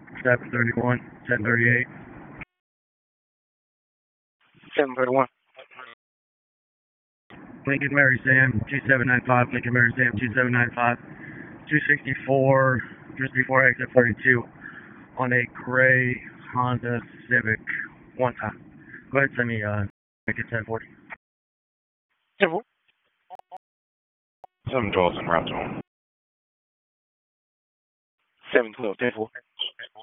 731, 1038. 731. Lincoln Mary Sam 2795, Lincoln Mary Sam 2795, 264, just before exit 42, on a gray Honda Civic, one time. Go ahead and send me, make it 1040. 10-4. 712 en route to home. 712, 10-4.